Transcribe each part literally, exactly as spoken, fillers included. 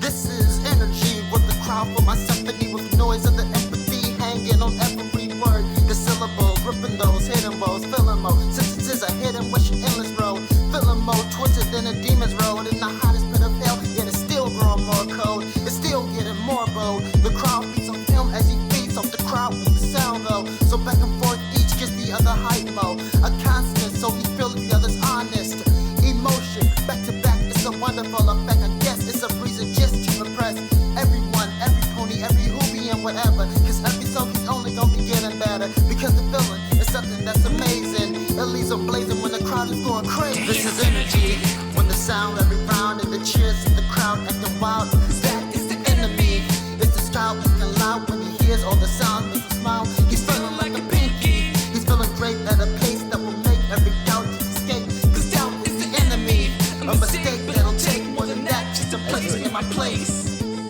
This is energy with the crowd for my symphony, with noise of the empathy hanging on every word. The syllables, ripping those hidden woes, feeling mode. Sentences are hidden, wishing endless road. Feeling more twisted than a demon's road. In the hottest pit of hell, yet it's still growing more cold. It's still getting more bold. The crowd beats on him as he feeds off the crowd with the sound though. So back and forth, each gets the other hype mode. A constant, so he feels the other's honest. Emotion, back to back, it's a wonderful effect. I guess it's a reason just to impress everyone, every pony, every hoobie and whatever. Cause every song he's only gonna be getting better. Because the feeling is something that's amazing. It leaves them blazing when the crowd is going crazy. This is energy, when the sound every round and the cheers of the crowd acting wild. That is the enemy. It's the style looking loud when he hears all the sounds, makes him smile. He's feeling like a pinky. He's feeling great at a pace that will make every doubt escape. Cause doubt is the enemy. A mistake that'll take more than that just to place me in my place.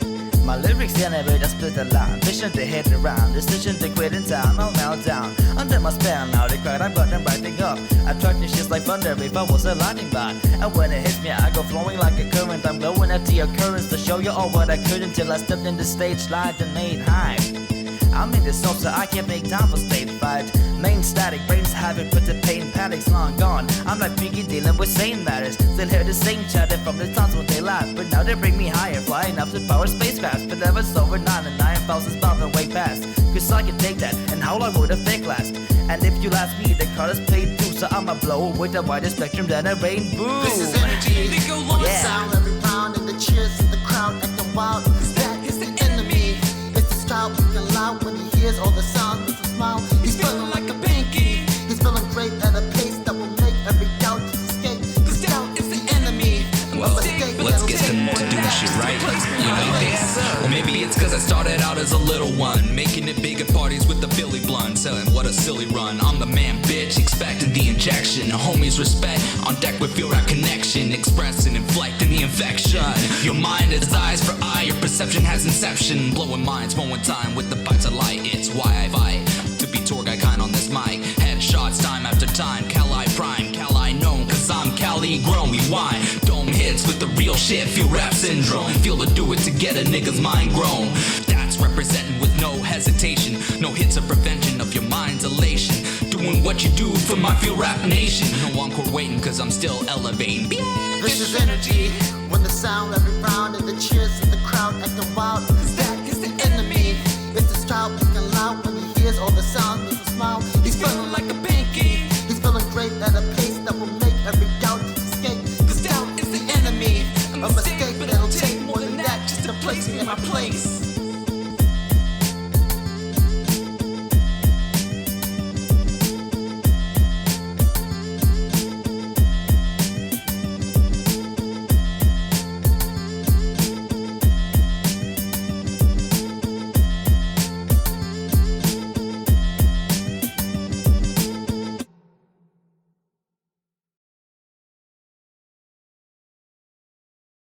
My lyrics generate a split a line. Vision to hit around, decision to quit in time. I'll melt down under my spell. Now the crowd, I've got them biting up. Attracting shit like thunder if I was a lightning bot. And when it hits me, I go flowing like a current. I'm glowing at the occurrence to show you all what I could until I stepped in the stage light and made hype. I'm in the zone so I can't make time for stage fright. Main static, brains haven't put the pain, panic's long gone. I'm like Pinky dealing with sane matters. Still hear the same chatter from the times when they laugh. But now they bring me higher, flying up to power spacecraft. But never over nine and nine thousand bound and way past. Cause I can take that, and how long would a fake last? And if you ask me, the card is played too. So I'ma blow with a wider spectrum than a rainbow. This is energy, yeah. The sound every round and the cheers of the crowd acting wild. That is the enemy. It's the style looking loud when he hears all the sounds, makes him smile. He's feeling like a pinky. He's feeling great at a pace that will make every doubt escape. Cause doubt is the enemy. Well, let's get to doing shit right, you know? Well, maybe it's cause I started out as a little one, making it big at parties with the Billy Blunt, selling what a silly run. I'm the man, bitch, expecting the injection. Homies respect, on deck with Feel Rap Connection, expressing, inflecting the infection. Your mind is eyes for eye, your perception has inception. Blowing minds, mowing time with the bites of light. It's why I fight to be tour guy kind on this mic. Headshots time after time, Cali Prime, Cali known, cause I'm Cali grown. We whine, dome hits with the real shit, feel rap syndrome. Feel to do it to get a nigga's mind grown. That's representing with no hesitation. No hits of prevention of your mind's elation. Doing what you do for my Feel Rap Nation. No encore waiting cause I'm still elevating. This is energy, when the sound every round and the cheers of the crowd acting wild. That is the enemy. It's the style looking loud when he hears all the sounds, makes him smile. He's feeling like a pinky. He's feeling great at a pace that will make every doubt escape. Cause doubt is the enemy. A mistake that'll take more than that just to place me in my place.